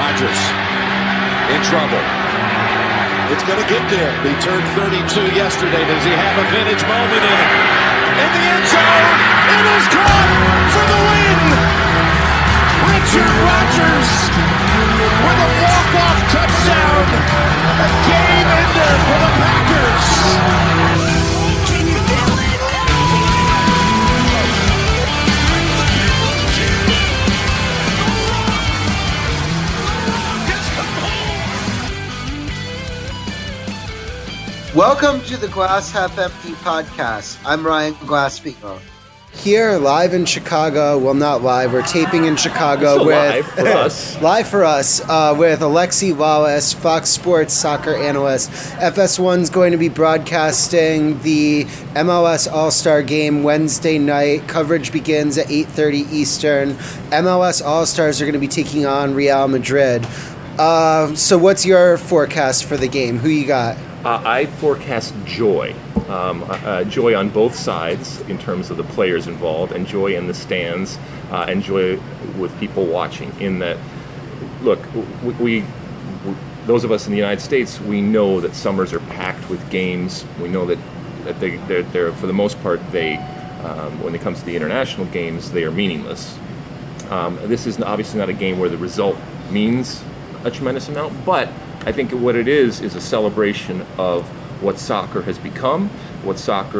Rogers in trouble. It's going to get there. He turned 32 yesterday. Does he have a vintage moment in it? In the end zone, it is caught for the win. Richard Rogers with a walk-off touchdown. A game ender for the Packers. Welcome to the Glass Half Empty podcast. I'm Ryan Glasspiegel. Here, live in Chicago. Well, not live. We're taping in Chicago with live for us. Live for us with Alexi Lawless, Fox Sports soccer analyst. FS1's going to be broadcasting the MLS All-Star Game Wednesday night. Coverage begins at 8:30 Eastern. MLS All-Stars are going to be taking on Real Madrid. So, what's your forecast for the game? Who you got? I forecast joy. Joy on both sides in terms of the players involved, and joy in the stands, and joy with people watching. In that, look, we those of us in the United States, we know that summers are packed with games. We know that they're for the most part, when it comes to the international games, they are meaningless. This is obviously not a game where the result means a tremendous amount, but I think what it is a celebration of what soccer has become, what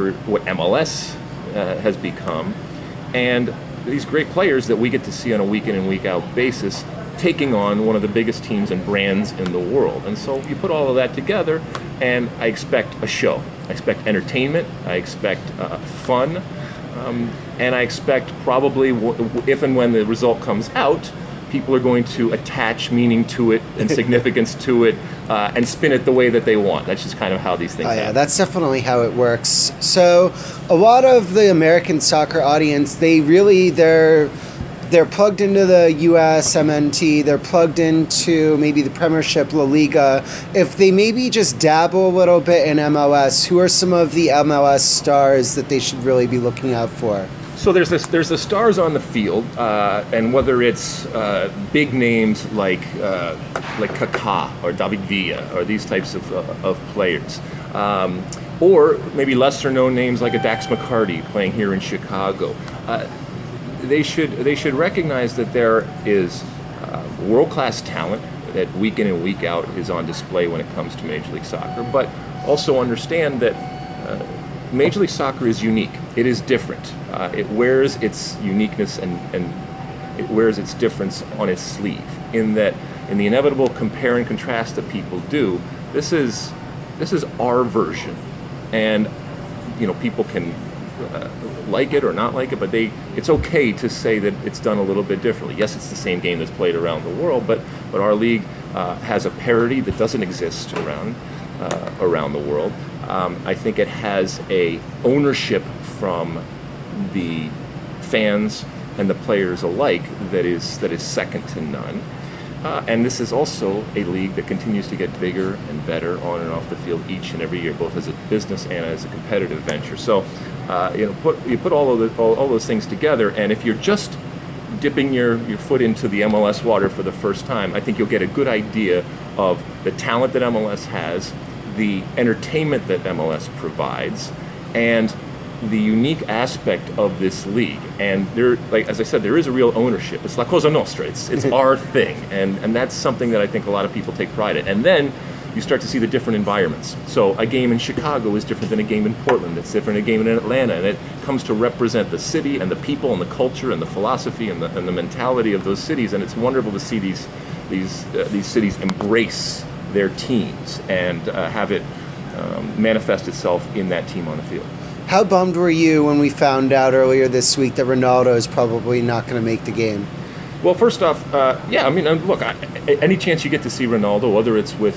MLS has become, and these great players that we get to see on a week in and week out basis taking on one of the biggest teams and brands in the world. And so you put all of that together, and I expect a show. I expect entertainment, I expect fun, and I expect probably, if and when the result comes out, people are going to attach meaning to it and significance to it and spin it the way that they want. That's just kind of how these things happen. Yeah, that's definitely how it works. So a lot of the American soccer audience, they're plugged into the US MNT, they're plugged into maybe the Premiership, La Liga. If they maybe just dabble a little bit in MLS, who are some of the MLS stars that they should really be looking out for? So there's the stars on the field, and whether it's big names like Kaká or David Villa or these types of players, or maybe lesser known names like a Dax McCarty playing here in Chicago, they should recognize that there is world-class talent that week in and week out is on display when it comes to Major League Soccer, but also understand that Major League Soccer is unique. It is different. It wears its uniqueness and it wears its difference on its sleeve. In that, in the inevitable compare and contrast that people do, this is our version, and people can like it or not like it, but it's okay to say that it's done a little bit differently. Yes, it's the same game that's played around the world, but our league has a parity that doesn't exist around the world. I think it has a ownership from the fans and the players alike that is second to none. And this is also a league that continues to get bigger and better on and off the field each and every year, both as a business and as a competitive venture. So, you put all those things together, and if you're just dipping your foot into the MLS water for the first time, I think you'll get a good idea of the talent that MLS has, the entertainment that MLS provides, and the unique aspect of this league. And there, as I said, there is a real ownership. It's La Cosa Nostra. It's our thing, and that's something that I think a lot of people take pride in. And then you start to see the different environments. So a game in Chicago is different than a game in Portland. It's different than a game in Atlanta, and it comes to represent the city and the people and the culture and the philosophy and the mentality of those cities. And it's wonderful to see these cities embrace their teams and have it manifest itself in that team on the field. How bummed were you when we found out earlier this week that Ronaldo is probably not going to make the game? Well, first off, look, any chance you get to see Ronaldo, whether it's with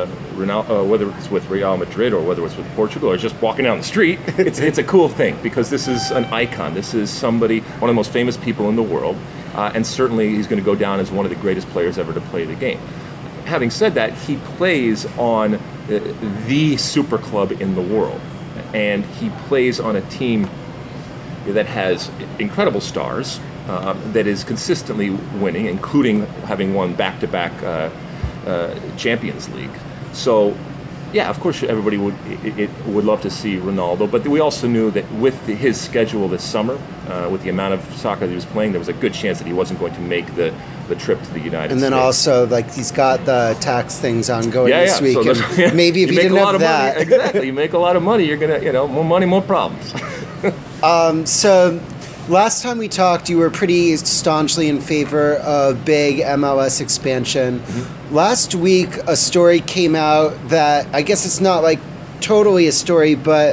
whether it's with Real Madrid or whether it's with Portugal or just walking down the street, it's a cool thing because this is an icon. This is somebody, one of the most famous people in the world, and certainly he's going to go down as one of the greatest players ever to play the game. Having said that, he plays on the super club in the world, and he plays on a team that has incredible stars, that is consistently winning, including having won back-to-back Champions League. So, yeah, of course, everybody would love to see Ronaldo, but we also knew that with his schedule this summer, with the amount of soccer that he was playing, there was a good chance that he wasn't going to make the trip to the United States. And then also, like, he's got the tax things ongoing this week. So and maybe if you didn't have that, money, exactly, you make a lot of money, you're gonna, more money, more problems. So last time we talked, you were pretty staunchly in favor of big MLS expansion. Mm-hmm. Last week, a story came out that I guess it's not like totally a story, but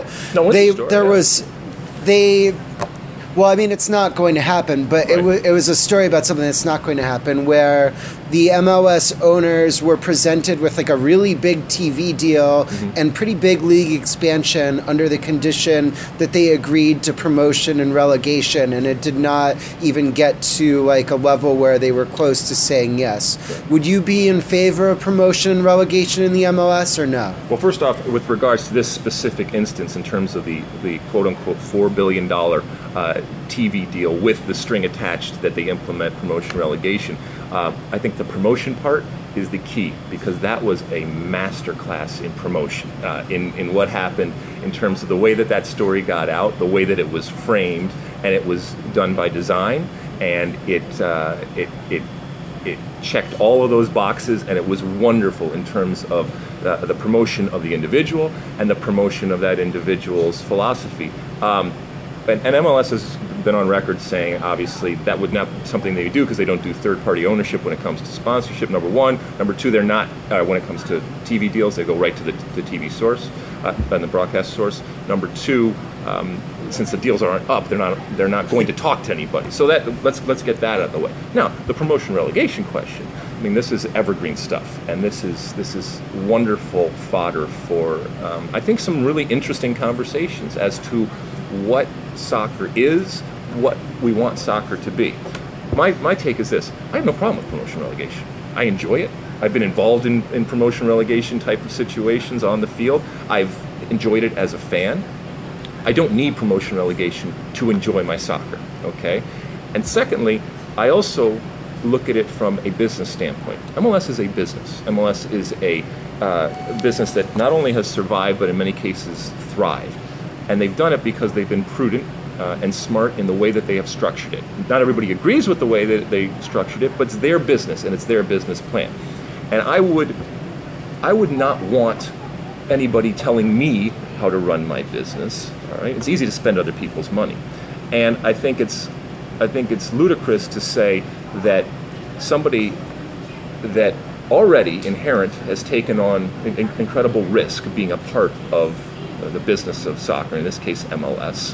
well, I mean, it's not going to happen, but right. It was a story about something that's not going to happen, where the MLS owners were presented with like a really big TV deal mm-hmm. and pretty big league expansion under the condition that they agreed to promotion and relegation, and it did not even get to like a level where they were close to saying yes. Right. Would you be in favor of promotion and relegation in the MLS or no? Well, first off, with regards to this specific instance in terms of the quote-unquote $4 billion TV deal with the string attached that they implement promotion relegation, I think the promotion part is the key, because that was a masterclass in promotion, in what happened in terms of the way that story got out, the way that it was framed, and it was done by design, and it checked all of those boxes, and it was wonderful in terms of the promotion of the individual and the promotion of that individual's philosophy. And MLS has been on record saying, obviously, that would not be something they do because they don't do third-party ownership when it comes to sponsorship, number one. Number two, they're not, when it comes to TV deals, they go right to the TV source and the broadcast source. Number two, since the deals aren't up, they're not going to talk to anybody. So let's get that out of the way. Now, the promotion relegation question. I mean, this is evergreen stuff, and this is wonderful fodder for, I think, some really interesting conversations as to what soccer is, what we want soccer to be. My take is this: I have no problem with promotion relegation. I enjoy it. I've been involved in promotion relegation type of situations on the field. I've enjoyed it as a fan. I don't need promotion relegation to enjoy my soccer, okay? And secondly, I also look at it from a business standpoint. MLS is a business. MLS is a business that not only has survived, but in many cases thrived. And they've done it because they've been prudent and smart in the way that they have structured it. Not everybody agrees with the way that they structured it, but it's their business and it's their business plan. And I would not want anybody telling me how to run my business. All right, it's easy to spend other people's money, and I think it's ludicrous to say that somebody that already inherent has taken on incredible risk being a part of the business of soccer, in this case MLS,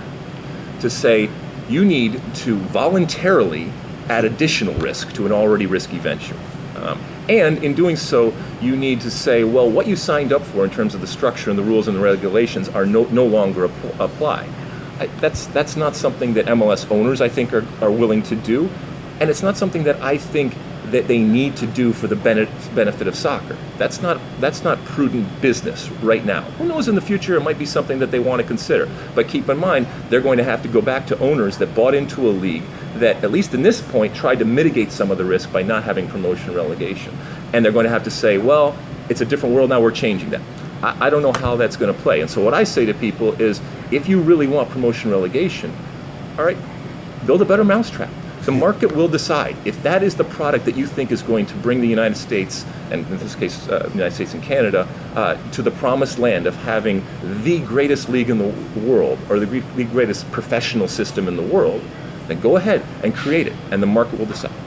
to say you need to voluntarily add additional risk to an already risky venture. And in doing so, you need to say, well, what you signed up for in terms of the structure and the rules and the regulations are no longer apply. That's not something that MLS owners, I think, are willing to do. And it's not something that I think that they need to do for the benefit of soccer. That's not prudent business right now. Who knows, in the future it might be something that they want to consider. But keep in mind, they're going to have to go back to owners that bought into a league that, at least in this point, tried to mitigate some of the risk by not having promotion relegation. And they're going to have to say, well, it's a different world now, we're changing that. I don't know how that's going to play. And so what I say to people is, if you really want promotion relegation, all right, build a better mousetrap. The market will decide if that is the product that you think is going to bring the United States, and in this case, the United States and Canada, to the promised land of having the greatest league in the world, or the greatest professional system in the world, then go ahead and create it, and the market will decide.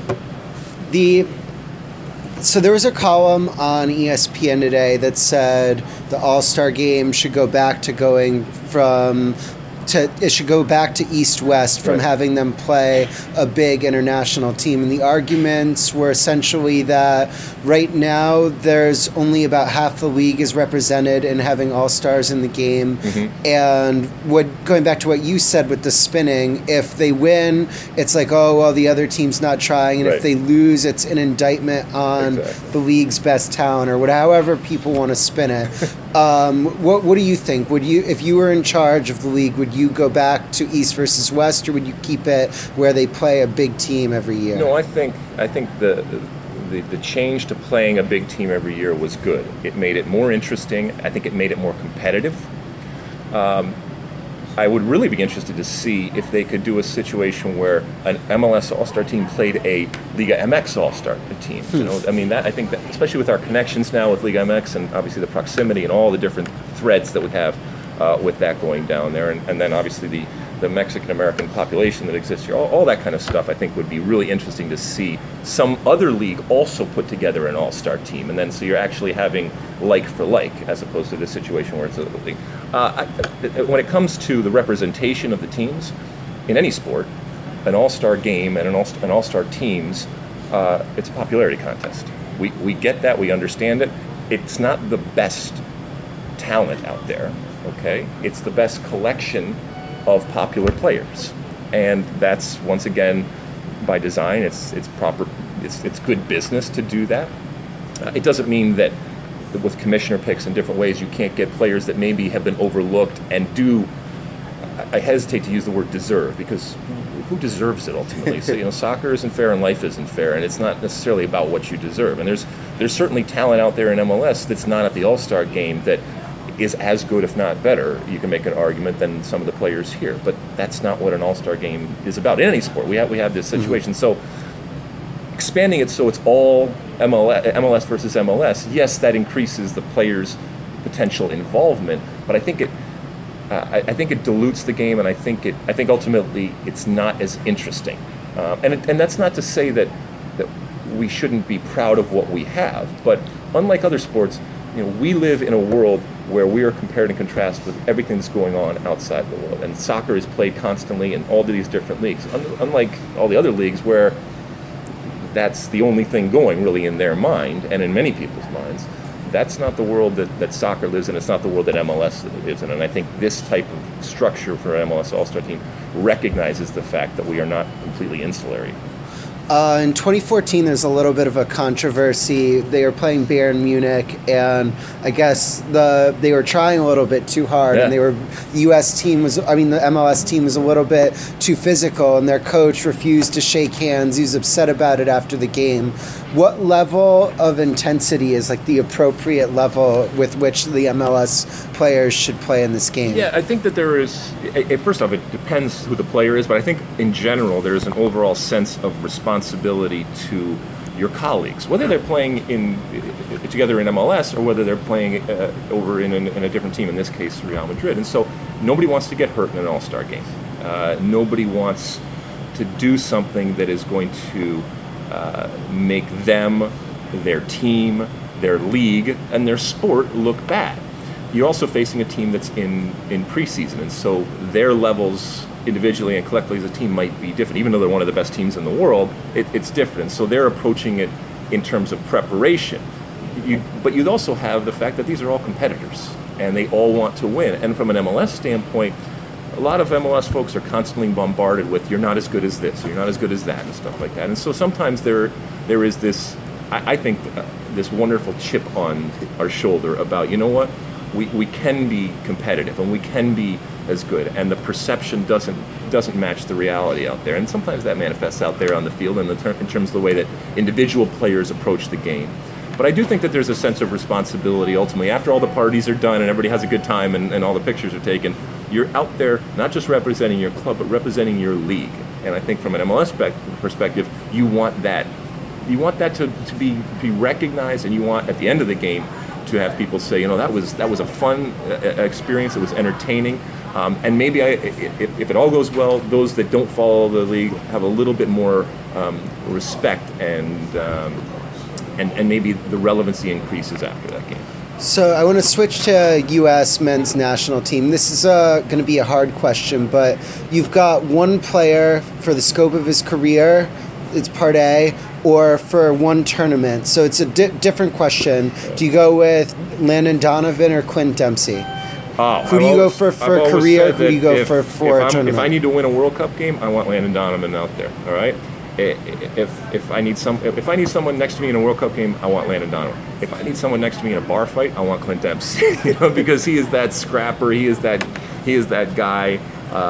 So there was a column on ESPN today that said the All-Star Game should go back to it should go back to East-West from having them play a big international team. And the arguments were essentially that right now there's only about half the league is represented in having all-stars in the game. Mm-hmm. And going back to what you said with the spinning, if they win, it's like, oh, well, the other team's not trying. And if they lose, it's an indictment on the league's best talent, or however people want to spin it. What do you think? Would you, if you were in charge of the league, would you go back to East versus West, or would you keep it where they play a big team every year? No, I think the change to playing a big team every year was good. It made it more interesting. I think it made it more competitive. I would really be interested to see if they could do a situation where an MLS All-Star team played a Liga MX All-Star team. You know, I mean, I think that, especially with our connections now with Liga MX and obviously the proximity and all the different threads that we have with that going down there, and then obviously the Mexican-American population that exists here, all that kind of stuff I think would be really interesting to see some other league also put together an all-star team. And then so you're actually having like for like as opposed to the situation where it's a league. When it comes to the representation of the teams in any sport, an all-star game and an all-star teams, it's a popularity contest. We get that, we understand it. It's not the best talent out there, okay? It's the best collection of popular players, and that's once again by design. It's proper. It's good business to do that. It doesn't mean that with commissioner picks in different ways you can't get players that maybe have been overlooked and do. I hesitate to use the word deserve, because who deserves it ultimately? So, you know, soccer isn't fair and life isn't fair, and it's not necessarily about what you deserve. And there's certainly talent out there in MLS that's not at the All-Star game that is as good, if not better, you can make an argument, than some of the players here. But that's not what an all-star game is about in any sport. We have this situation. So expanding it so it's all MLS versus MLS, yes, that increases the players' potential involvement, but I think it dilutes the game, and I think ultimately it's not as interesting. And that's not to say that we shouldn't be proud of what we have, but unlike other sports, you know, we live in a world where we are compared and contrasted with everything that's going on outside the world. And soccer is played constantly in all of these different leagues, unlike all the other leagues where that's the only thing going really in their mind and in many people's minds. That's not the world that soccer lives in. It's not the world that MLS lives in. And I think this type of structure for an MLS All-Star team recognizes the fact that we are not completely insular. In 2014, there's a little bit of a controversy. They were playing Bayern Munich, and I guess they were trying a little bit too hard, and the MLS team was a little bit too physical, and their coach refused to shake hands. He was upset about it after the game. What level of intensity is like the appropriate level with which the MLS players should play in this game? Yeah, I think that there is, first off, it depends who the player is, but I think in general there is an overall sense of responsibility to your colleagues, whether they're playing together in MLS or whether they're playing over in a different team, in this case Real Madrid. And so nobody wants to get hurt in an all-star game. Nobody wants to do something that is going to make them, their team, their league, and their sport look bad. You're also facing a team that's in preseason, and so their levels individually and collectively as a team might be different. Even though they're one of the best teams in the world, it's different. So they're approaching it in terms of preparation. But you'd also have the fact that these are all competitors, and they all want to win. And from an MLS standpoint, a lot of MLS folks are constantly bombarded with, you're not as good as this, or you're not as good as that, and stuff like that. And so sometimes there is this, I think, this wonderful chip on our shoulder about, you know what, we can be competitive, and we can be as good, and the perception doesn't match the reality out there. And sometimes that manifests out there on the field in terms of the way that individual players approach the game. But I do think that there's a sense of responsibility ultimately. After all the parties are done and everybody has a good time and all the pictures are taken, you're out there not just representing your club, but representing your league. And I think from an MLS perspective, you want that. You want that to be recognized, and you want, at the end of the game, to have people say, you know, that was a fun experience, it was entertaining. And maybe if it all goes well, those that don't follow the league have a little bit more respect, and maybe the relevancy increases after that game. So I want to switch to U.S. men's national team. This is going to be a hard question, but you've got one player for the scope of his career, it's part A, or for one tournament. So it's a different question. Do you go with Landon Donovan or Clint Dempsey? Who do you go for career? Who do you go for a tournament? If I need to win a World Cup game, I want Landon Donovan out there. All right. if I need someone next to me in a World Cup game, I want Landon Donovan. If I need someone next to me in a bar fight, I want Clint Dempsey. Because he is that scrapper. He is that guy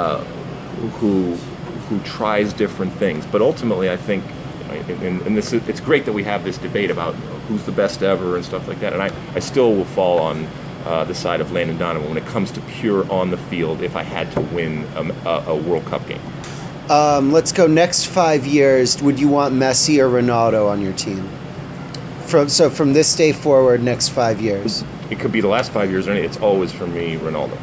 who tries different things. But ultimately, I think, and it's great that we have this debate about who's the best ever and stuff like that. And I still will fall on the side of Landon Donovan when it comes to pure on the field. If I had to win a World Cup game. Let's go next 5 years. Would you want Messi or Ronaldo on your team? From this day forward, next 5 years. It could be the last 5 years or anything. It's always for me Ronaldo.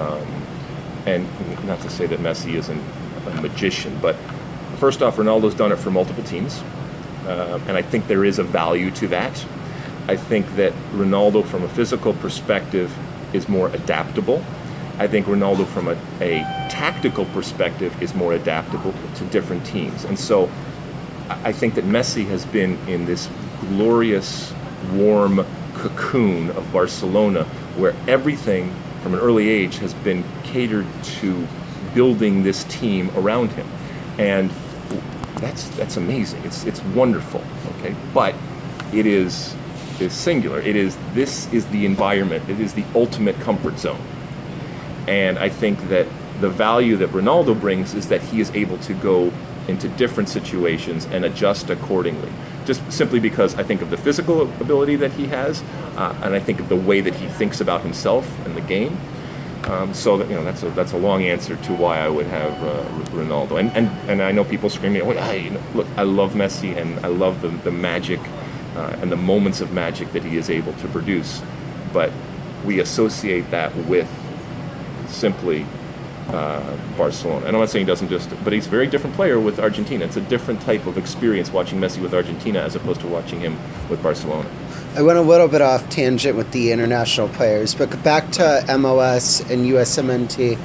And not to say that Messi isn't a magician, but first off, Ronaldo's done it for multiple teams, and I think there is a value to that. I think that Ronaldo, from a physical perspective, is more adaptable. I think Ronaldo, from a tactical perspective, is more adaptable to different teams. And so I think that Messi has been in this glorious, warm cocoon of Barcelona, where everything from an early age has been catered to building this team around him. And that's amazing. It's wonderful, okay? But it is singular. This is the environment. It is the ultimate comfort zone. And I think that the value that Ronaldo brings is that he is able to go into different situations and adjust accordingly. Just simply because I think of the physical ability that he has, and I think of the way that he thinks about himself and the game. So that that's a long answer to why I would have Ronaldo. And I know people screaming, look, I love Messi and I love the magic and the moments of magic that he is able to produce. But we associate that with simply Barcelona. And I'm not saying he doesn't but he's a very different player with Argentina. It's a different type of experience watching Messi with Argentina as opposed to watching him with Barcelona. I went a little bit off tangent with the international players, but back to MLS and USMNT.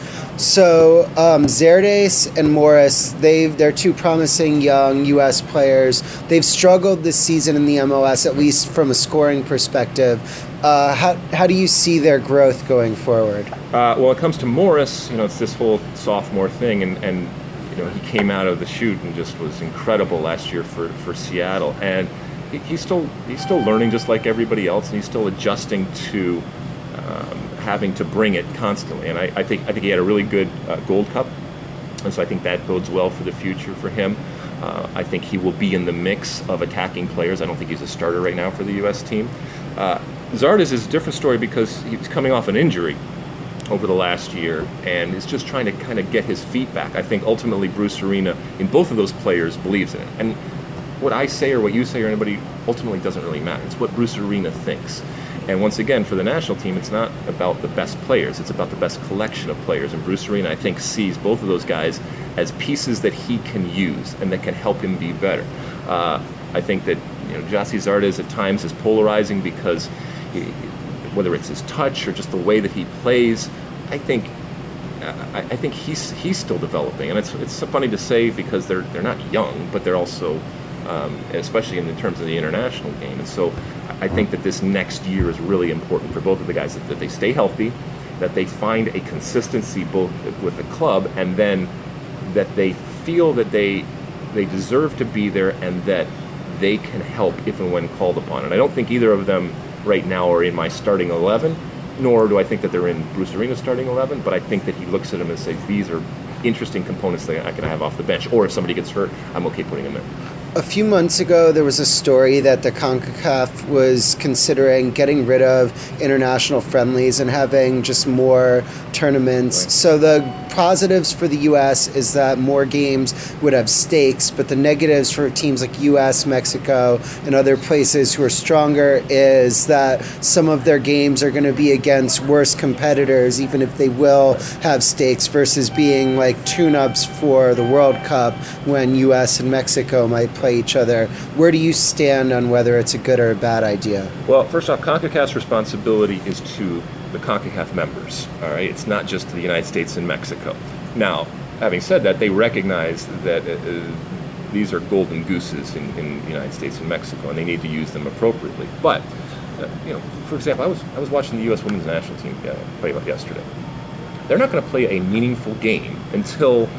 So Zerdes and Morris, they're two promising young U.S. players. They've struggled this season in the MLS, at least from a scoring perspective. How do you see their growth going forward? Well, when it comes to Morris, it's this whole sophomore thing, and he came out of the chute and just was incredible last year for Seattle, and he's still learning just like everybody else, and he's still adjusting to having to bring it constantly. And I think he had a really good Gold Cup, and so I think that bodes well for the future for him. I think he will be in the mix of attacking players. I don't think he's a starter right now for the U.S. team. Zardes is a different story because he's coming off an injury over the last year and is just trying to kind of get his feet back. I think ultimately Bruce Arena, in both of those players, believes in it. And what I say or what you say or anybody ultimately doesn't really matter. It's what Bruce Arena thinks. And once again, for the national team, it's not about the best players. It's about the best collection of players. And Bruce Arena, I think, sees both of those guys as pieces that he can use and that can help him be better. I think that Gyasi Zardes at times is polarizing because whether it's his touch or just the way that he plays, I think he's still developing. And it's funny to say because they're not young, but they're also especially in terms of the international game. And so I think that this next year is really important for both of the guys, that they stay healthy, that they find a consistency both with the club, and then that they feel that they deserve to be there and that they can help if and when called upon. And I don't think either of them right now are in my starting 11, nor do I think that they're in Bruce Arena's starting 11, but I think that he looks at them and says, these are interesting components that I can have off the bench, or if somebody gets hurt, I'm okay putting them in. A few months ago, there was a story that the CONCACAF was considering getting rid of international friendlies and having just more tournaments. Right. So the positives for the U.S. is that more games would have stakes, but the negatives for teams like U.S., Mexico, and other places who are stronger is that some of their games are going to be against worse competitors, even if they will have stakes, versus being like tune-ups for the World Cup when U.S. and Mexico might play each other. Where do you stand on whether it's a good or a bad idea? Well, first off, CONCACAF's responsibility is to the CONCACAF members. All right, it's not just to the United States and Mexico. Now, having said that, they recognize that these are golden gooses in the United States and Mexico, and they need to use them appropriately. But for example, I was watching the U.S. women's national team play yesterday. They're not going to play a meaningful game until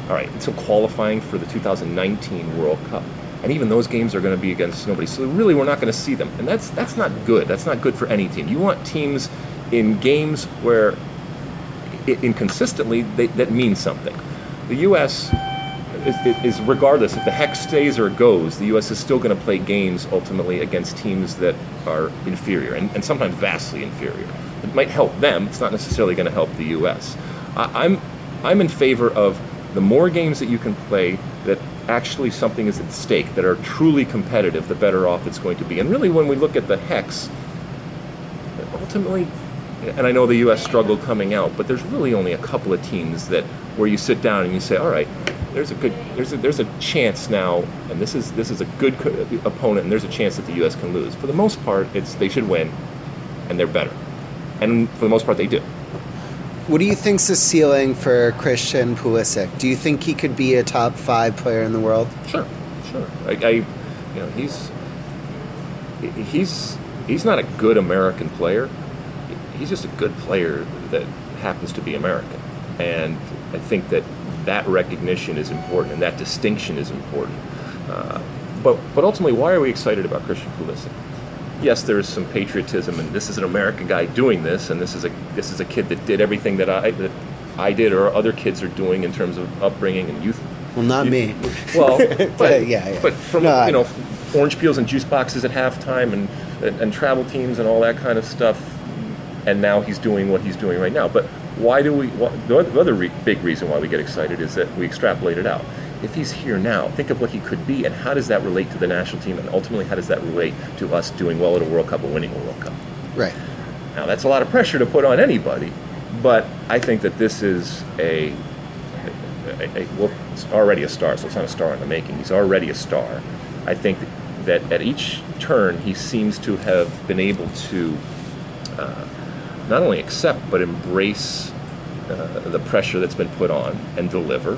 All right, so qualifying for the 2019 World Cup. And even those games are going to be against nobody. So really, we're not going to see them. And that's not good. That's not good for any team. You want teams in games where, inconsistently, that means something. The U.S. is regardless, if the hex stays or goes, the U.S. is still going to play games ultimately against teams that are inferior, and sometimes vastly inferior. It might help them. It's not necessarily going to help the U.S. I'm in favor of the more games that you can play that actually something is at stake, that are truly competitive, the better off it's going to be. And really, when we look at the hex, ultimately, and I know the U.S. struggled coming out, but there's really only a couple of teams that where you sit down and you say, all right, there's a chance now, and this is a good opponent, and there's a chance that the U.S. can lose. For the most part, they should win, and they're better, and for the most part, they do. What do you think's the ceiling for Christian Pulisic? Do you think he could be a top 5 player in the world? Sure. He's not a good American player. He's just a good player that happens to be American, and I think that recognition is important, and that distinction is important. But ultimately, why are we excited about Christian Pulisic? Yes, there is some patriotism, and this is an American guy doing this, and this is a kid that did everything that I did, or other kids are doing in terms of upbringing and youth. Well, not me. Well, but yeah. But from orange peels and juice boxes at halftime, and travel teams and all that kind of stuff, and now he's doing what he's doing right now. But why do we? The other big reason why we get excited is that we extrapolate it out. If he's here now, think of what he could be, and how does that relate to the national team, and ultimately how does that relate to us doing well at a World Cup or winning a World Cup? Right. Now that's a lot of pressure to put on anybody, but I think that this is well, it's already a star, so it's not a star in the making. He's already a star. I think that at each turn he seems to have been able to not only accept but embrace the pressure that's been put on and deliver.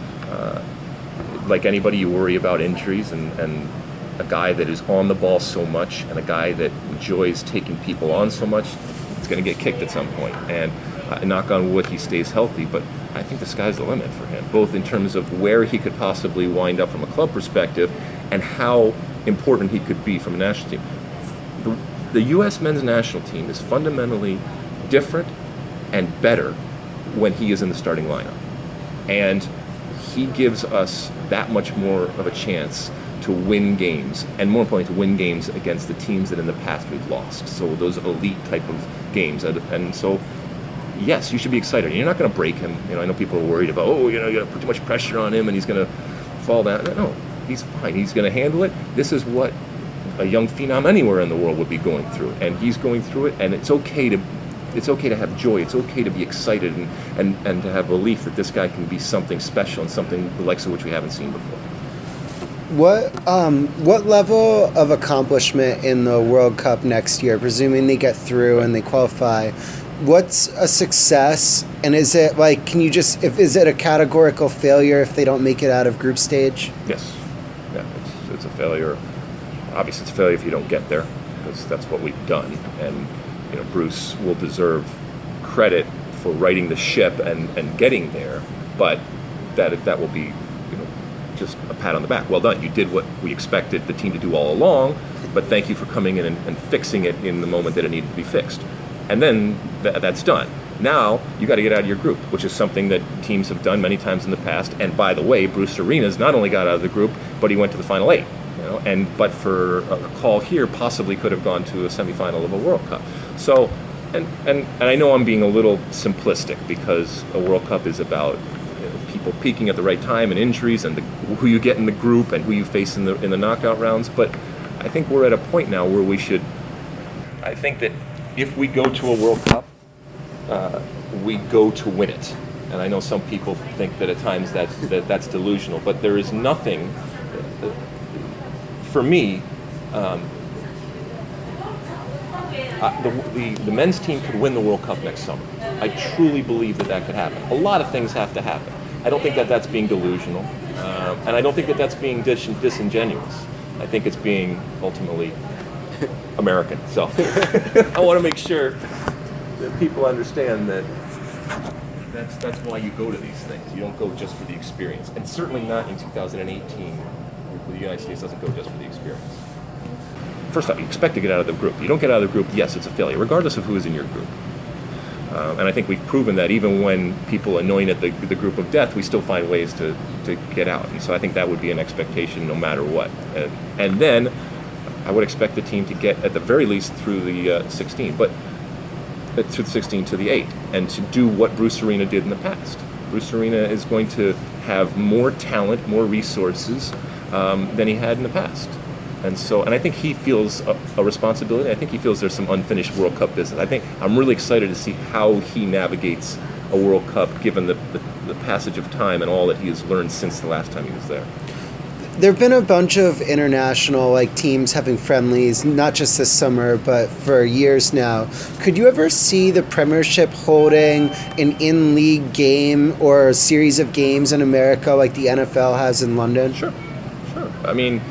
Like anybody, you worry about injuries, and a guy that is on the ball so much and a guy that enjoys taking people on so much, it's going to get kicked at some point. And knock on wood, he stays healthy, but I think the sky's the limit for him, both in terms of where he could possibly wind up from a club perspective and how important he could be from a national team. The U.S. men's national team is fundamentally different and better when he is in the starting lineup. And he gives us that much more of a chance to win games, and more importantly, to win games against the teams that in the past we've lost. So those elite type of games. And so, yes, you should be excited. You're not going to break him. I know people are worried about, you're going to put too much pressure on him and he's going to fall down. No, he's fine. He's going to handle it. This is what a young phenom anywhere in the world would be going through, and he's going through it, and it's okay to have joy. It's okay to be excited and to have belief that this guy can be something special and something the likes of which we haven't seen before. What level of accomplishment in the World Cup next year, presuming they get through and they qualify, what's a success? And is it is it a categorical failure if they don't make it out of group stage? Yes. Yeah, it's a failure. Obviously, it's a failure if you don't get there, because that's what we've done. And Bruce will deserve credit for righting the ship and getting there, but that will be just a pat on the back. Well done. You did what we expected the team to do all along, but thank you for coming in and fixing it in the moment that it needed to be fixed. And then that's done. Now you got to get out of your group, which is something that teams have done many times in the past. And by the way, Bruce Arenas not only got out of the group, but he went to the final 8. But for a call here, possibly could have gone to a semifinal of a World Cup. So, and I know I'm being a little simplistic, because a World Cup is about people peaking at the right time and injuries and who you get in the group and who you face in the knockout rounds. But I think we're at a point now where I think that if we go to a World Cup, we go to win it. And I know some people think that at times that's delusional, but there is nothing. For me, the men's team could win the World Cup next summer. I truly believe that could happen. A lot of things have to happen. I don't think that's being delusional, and I don't think that's being disingenuous. I think it's being ultimately American. So I want to make sure that people understand that That's why you go to these things. You don't go just for the experience, and certainly not in 2018. The United States doesn't go just for the experience. First off, you expect to get out of the group. You don't get out of the group, yes, it's a failure, regardless of who is in your group. And I think we've proven that even when people anoint the group of death, we still find ways to get out. And so I think that would be an expectation no matter what. And then I would expect the team to get, at the very least, through the 16, but through the 16 to the 8, and to do what Bruce Arena did in the past. Bruce Arena is going to have more talent, more resources than he had in the past. And I think he feels a responsibility. I think he feels there's some unfinished World Cup business. I'm really excited to see how he navigates a World Cup, given the passage of time and all that he has learned since the last time he was there. There have been a bunch of international teams having friendlies, not just this summer, but for years now. Could you ever see the Premiership holding an in-league game or a series of games in America like the NFL has in London? Sure. I mean,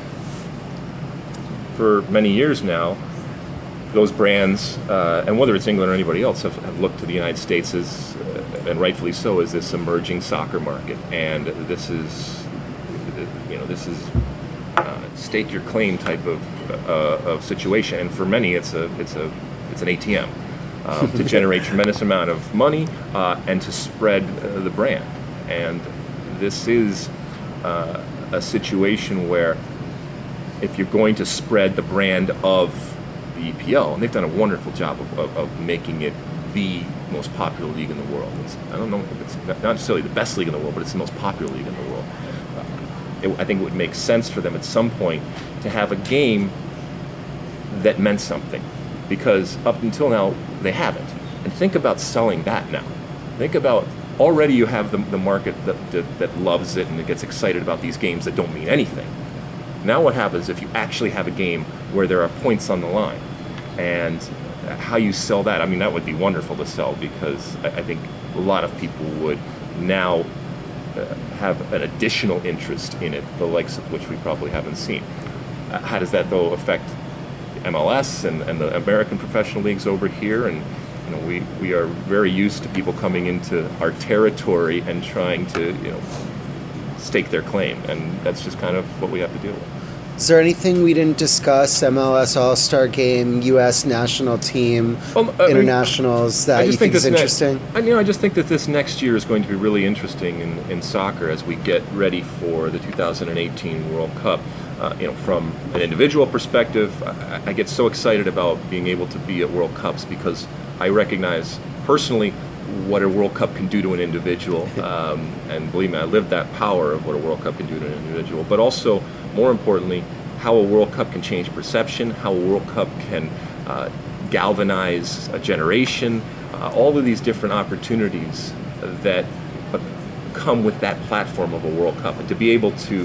for many years now, those brands, and whether it's England or anybody else, have looked to the United States as, and rightfully so, as this emerging soccer market. And this is stake your claim type of situation. And for many, it's an ATM to generate tremendous amount of money and to spread the brand. And this is a situation where, if you're going to spread the brand of the EPL, and they've done a wonderful job of making it the most popular league in the world. I don't know if it's not necessarily the best league in the world, but it's the most popular league in the world. I think it would make sense for them at some point to have a game that meant something, because up until now they haven't. And think about selling that now. Think about, already you have the market that loves it and that gets excited about these games that don't mean anything. Now what happens if you actually have a game where there are points on the line, and how you sell that? I mean, that would be wonderful to sell, because I think a lot of people would now have an additional interest in it, the likes of which we probably haven't seen. How does that, though, affect MLS and the American professional leagues over here? And we are very used to people coming into our territory and trying to stake their claim, and that's just kind of what we have to deal with. Is there anything we didn't discuss? MLS All-Star Game, U.S. national team, internationals that you think is interesting? I just think that this next year is going to be really interesting in soccer as we get ready for the 2018 World Cup. From an individual perspective, I get so excited about being able to be at World Cups, because I recognize personally what a World Cup can do to an individual, and believe me, I live that power of what a World Cup can do to an individual, but also, more importantly, how a World Cup can change perception, how a World Cup can galvanize a generation, all of these different opportunities that come with that platform of a World Cup. And to be able to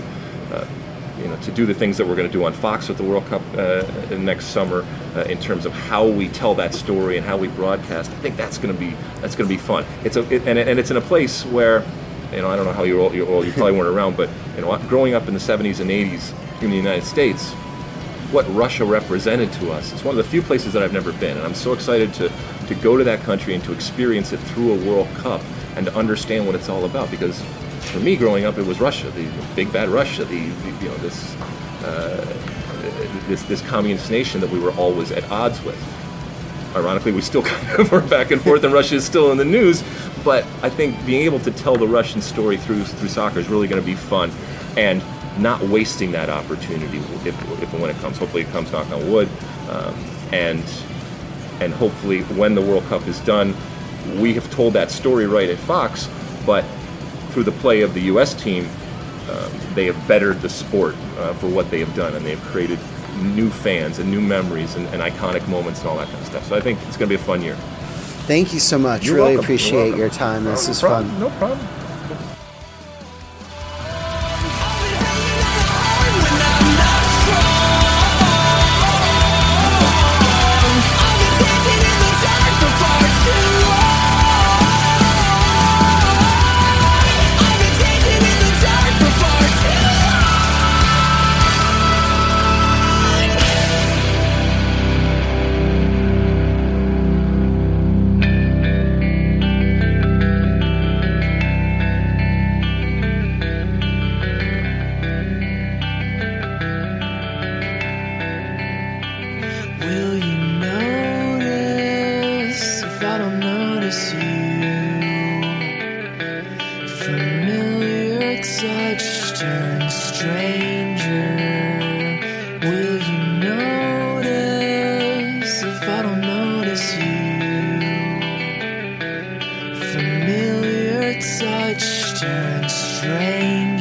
to do the things that we're going to do on Fox with the World Cup next summer, in terms of how we tell that story and how we broadcast, I think that's going to be fun. And it's in a place where, I don't know how you're old, you probably weren't around, but growing up in the 70s and 80s in the United States, what Russia represented to us, it's one of the few places that I've never been, and I'm so excited to go to that country and to experience it through a World Cup and to understand what it's all about. Because for me, growing up, it was Russia, the big bad Russia, this communist nation that we were always at odds with. Ironically, we still kind of are back and forth, and Russia is still in the news. But I think being able to tell the Russian story through soccer is really going to be fun, and not wasting that opportunity if and when it comes. Hopefully it comes, knock on wood, and hopefully when the World Cup is done, we have told that story right at Fox, but through the play of the U.S. team, they have bettered the sport for what they have done, and they've created new fans and new memories and iconic moments and all that kind of stuff. So I think it's going to be a fun year. Thank you so much. You're really welcome. appreciate your time. This is fun. No problem. Will you notice if I don't notice you? Familiar touch turns strange.